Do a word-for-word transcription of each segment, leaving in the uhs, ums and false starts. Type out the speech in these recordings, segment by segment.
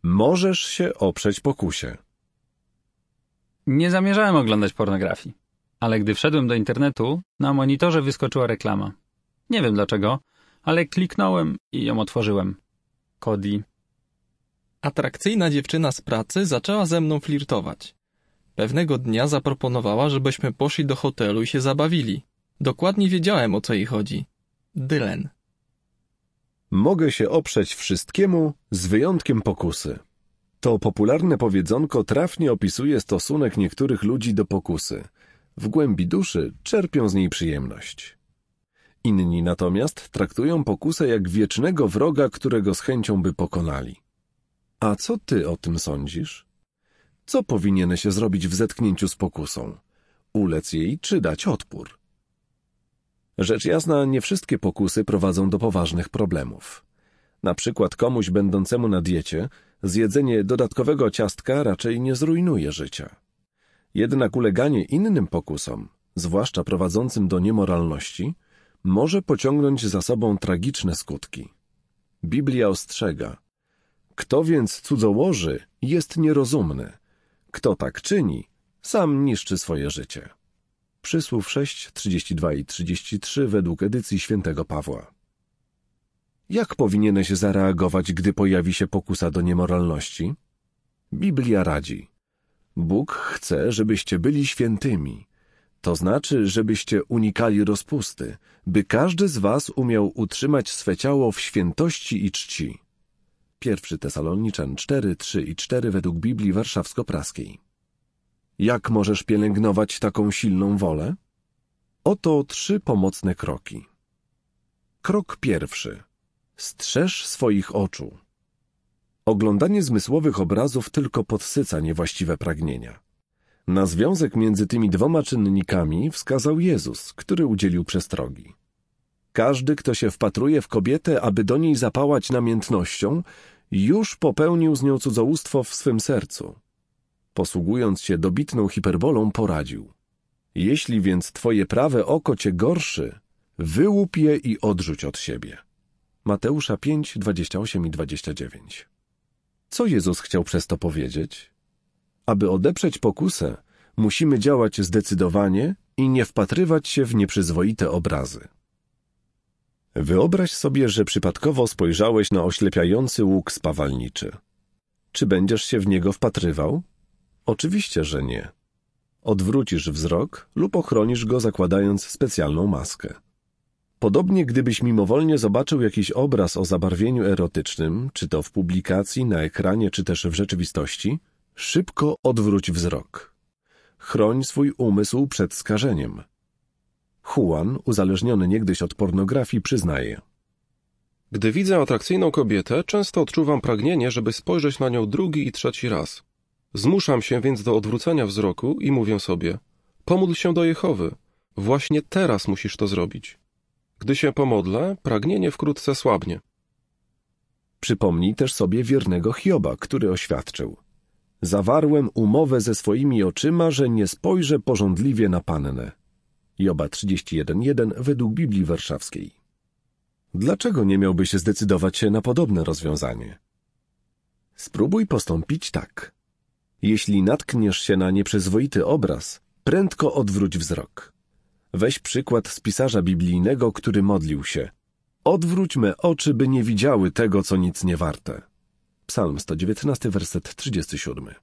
Możesz się oprzeć pokusie. Nie zamierzałem oglądać pornografii, ale gdy wszedłem do internetu, na monitorze wyskoczyła reklama. Nie wiem dlaczego, ale kliknąłem i ją otworzyłem. Cody. Atrakcyjna dziewczyna z pracy zaczęła ze mną flirtować. Pewnego dnia zaproponowała, żebyśmy poszli do hotelu i się zabawili. Dokładnie wiedziałem, o co jej chodzi. Dylan. Mogę się oprzeć wszystkiemu, z wyjątkiem pokusy. To popularne powiedzonko trafnie opisuje stosunek niektórych ludzi do pokusy. W głębi duszy czerpią z niej przyjemność. Inni natomiast traktują pokusę jak wiecznego wroga, którego z chęcią by pokonali. A co ty o tym sądzisz? Co powinieneś zrobić w zetknięciu z pokusą? Ulec jej czy dać odpór? Rzecz jasna, nie wszystkie pokusy prowadzą do poważnych problemów. Na przykład komuś będącemu na diecie zjedzenie dodatkowego ciastka raczej nie zrujnuje życia. Jednak uleganie innym pokusom, zwłaszcza prowadzącym do niemoralności, może pociągnąć za sobą tragiczne skutki. Biblia ostrzega: kto więc cudzołoży, jest nierozumny. Kto tak czyni, sam niszczy swoje życie. Przysłów sześć, trzydzieści dwa i trzydzieści trzy według edycji świętego Pawła. Jak powinieneś zareagować, gdy pojawi się pokusa do niemoralności? Biblia radzi: Bóg chce, żebyście byli świętymi. To znaczy, żebyście unikali rozpusty, by każdy z was umiał utrzymać swe ciało w świętości i czci. Pierwszy Tesaloniczan cztery, trzy i cztery według Biblii Warszawsko-Praskiej. Jak możesz pielęgnować taką silną wolę? Oto trzy pomocne kroki. Krok pierwszy. Strzeż swoich oczu. Oglądanie zmysłowych obrazów tylko podsyca niewłaściwe pragnienia. Na związek między tymi dwoma czynnikami wskazał Jezus, który udzielił przestrogi. Każdy, kto się wpatruje w kobietę, aby do niej zapałać namiętnością, już popełnił z nią cudzołóstwo w swym sercu. Posługując się dobitną hiperbolą, poradził: jeśli więc twoje prawe oko cię gorszy, wyłup je i odrzuć od siebie. Mateusza pięć, dwadzieścia osiem i dwadzieścia dziewięć. Co Jezus chciał przez to powiedzieć? Aby odeprzeć pokusę, musimy działać zdecydowanie i nie wpatrywać się w nieprzyzwoite obrazy. Wyobraź sobie, że przypadkowo spojrzałeś na oślepiający łuk spawalniczy. Czy będziesz się w niego wpatrywał? Oczywiście, że nie. Odwrócisz wzrok lub ochronisz go, zakładając specjalną maskę. Podobnie, gdybyś mimowolnie zobaczył jakiś obraz o zabarwieniu erotycznym, czy to w publikacji, na ekranie, czy też w rzeczywistości, szybko odwróć wzrok. Chroń swój umysł przed skażeniem. Juan, uzależniony niegdyś od pornografii, przyznaje: Gdy widzę atrakcyjną kobietę, często odczuwam pragnienie, żeby spojrzeć na nią drugi i trzeci raz. Zmuszam się więc do odwrócenia wzroku i mówię sobie: pomódl się do Jehowy, właśnie teraz musisz to zrobić. Gdy się pomodlę, pragnienie wkrótce słabnie. Przypomnij też sobie wiernego Hioba, który oświadczył: zawarłem umowę ze swoimi oczyma, że nie spojrzę pożądliwie na Pannę. Joba trzydzieści jeden, jeden według Biblii Warszawskiej. Dlaczego nie miałbyś zdecydować się na podobne rozwiązanie? Spróbuj postąpić tak. Jeśli natkniesz się na nieprzyzwoity obraz, prędko odwróć wzrok. Weź przykład z pisarza biblijnego, który modlił się: odwróć me oczy, by nie widziały tego, co nic nie warte. Psalm sto dziewiętnasty, werset trzydziesty siódmy.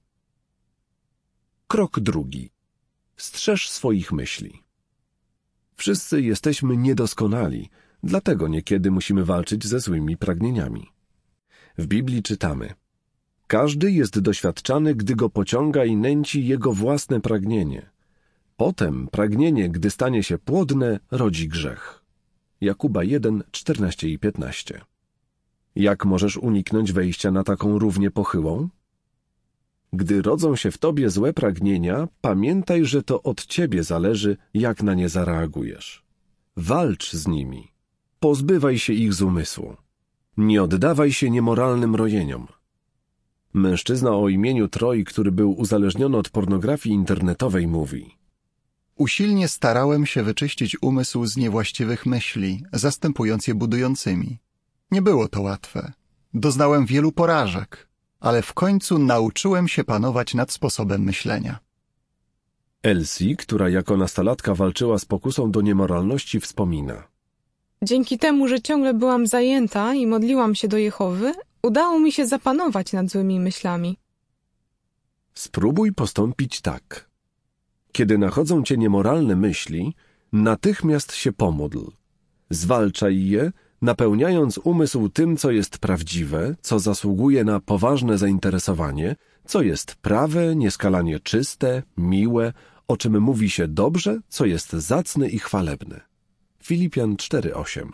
Krok drugi. Strzeż swoich myśli. Wszyscy jesteśmy niedoskonali, dlatego niekiedy musimy walczyć ze złymi pragnieniami. W Biblii czytamy: każdy jest doświadczany, gdy go pociąga i nęci jego własne pragnienie. Potem pragnienie, gdy stanie się płodne, rodzi grzech. Jakuba jeden, czternaście i piętnaście. Jak możesz uniknąć wejścia na taką równię pochyłą? Gdy rodzą się w tobie złe pragnienia, pamiętaj, że to od ciebie zależy, jak na nie zareagujesz. Walcz z nimi. Pozbywaj się ich z umysłu. Nie oddawaj się niemoralnym rojeniom. Mężczyzna o imieniu Troy, który był uzależniony od pornografii internetowej, mówi: usilnie starałem się wyczyścić umysł z niewłaściwych myśli, zastępując je budującymi. Nie było to łatwe. Doznałem wielu porażek. ale w końcu nauczyłem się panować nad sposobem myślenia. Elsie, która jako nastolatka walczyła z pokusą do niemoralności, wspomina. Dzięki temu, że ciągle byłam zajęta i modliłam się do Jehowy, udało mi się zapanować nad złymi myślami. Spróbuj postąpić tak. Kiedy nachodzą cię niemoralne myśli, natychmiast się pomódl. Zwalczaj je, napełniając umysł tym, co jest prawdziwe, co zasługuje na poważne zainteresowanie, co jest prawe, nieskalanie czyste, miłe, o czym mówi się dobrze, co jest zacne i chwalebne. Filipian cztery osiem.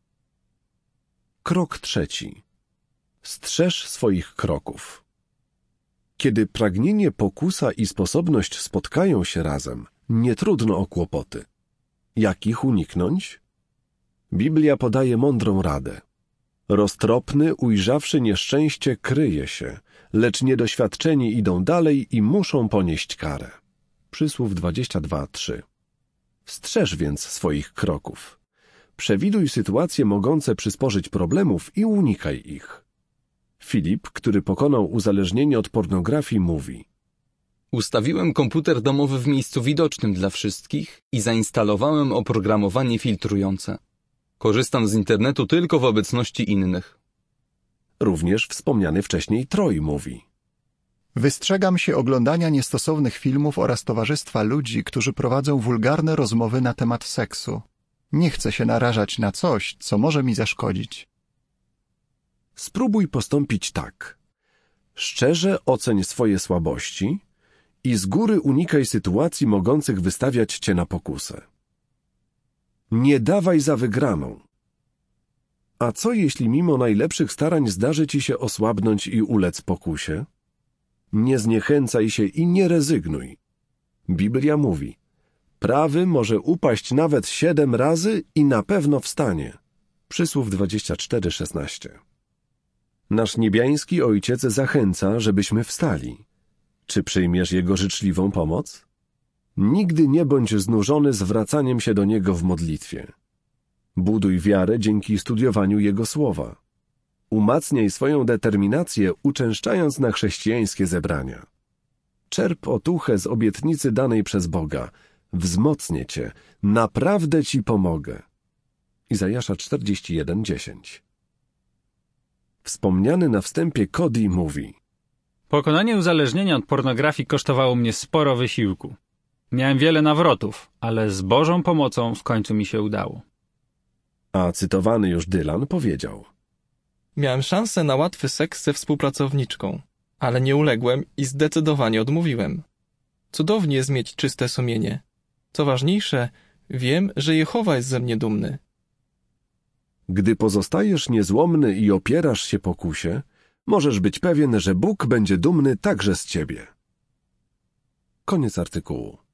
Krok trzeci. Strzeż swoich kroków. Kiedy pragnienie, pokusa i sposobność spotkają się razem, nie trudno o kłopoty. Jak ich uniknąć? Biblia podaje mądrą radę. Roztropny, ujrzawszy nieszczęście, kryje się, lecz niedoświadczeni idą dalej i muszą ponieść karę. Przysłów dwadzieścia dwa trzy. Strzeż więc swoich kroków. Przewiduj sytuacje mogące przysporzyć problemów i unikaj ich. Filip, który pokonał uzależnienie od pornografii, mówi: Ustawiłem komputer domowy w miejscu widocznym dla wszystkich i zainstalowałem oprogramowanie filtrujące. Korzystam z internetu tylko w obecności innych. Również wspomniany wcześniej Troy mówi: Wystrzegam się oglądania niestosownych filmów oraz towarzystwa ludzi, którzy prowadzą wulgarne rozmowy na temat seksu. Nie chcę się narażać na coś, co może mi zaszkodzić. Spróbuj postąpić tak. Szczerze oceń swoje słabości i z góry unikaj sytuacji mogących wystawiać cię na pokusę. Nie dawaj za wygraną. A co jeśli mimo najlepszych starań zdarzy ci się osłabnąć i ulec pokusie? Nie zniechęcaj się i nie rezygnuj. Biblia mówi: prawy może upaść nawet siedem razy i na pewno wstanie. Przysłów dwadzieścia cztery szesnaście. Nasz niebiański Ojciec zachęca, żebyśmy wstali. Czy przyjmiesz Jego życzliwą pomoc? Nigdy nie bądź znużony zwracaniem się do Niego w modlitwie. Buduj wiarę dzięki studiowaniu Jego słowa. Umacniaj swoją determinację, uczęszczając na chrześcijańskie zebrania. Czerp otuchę z obietnicy danej przez Boga. Wzmocnię cię, naprawdę ci pomogę. Izajasza czterdzieści jeden dziesięć. Wspomniany na wstępie Cody mówi: Pokonanie uzależnienia od pornografii kosztowało mnie sporo wysiłku. Miałem wiele nawrotów, ale z Bożą pomocą w końcu mi się udało. A cytowany już Dylan powiedział: Miałem szansę na łatwy seks ze współpracowniczką, ale nie uległem i zdecydowanie odmówiłem. Cudownie jest mieć czyste sumienie. Co ważniejsze, wiem, że Jehowa jest ze mnie dumny. Gdy pozostajesz niezłomny i opierasz się pokusie, możesz być pewien, że Bóg będzie dumny także z ciebie. Koniec artykułu.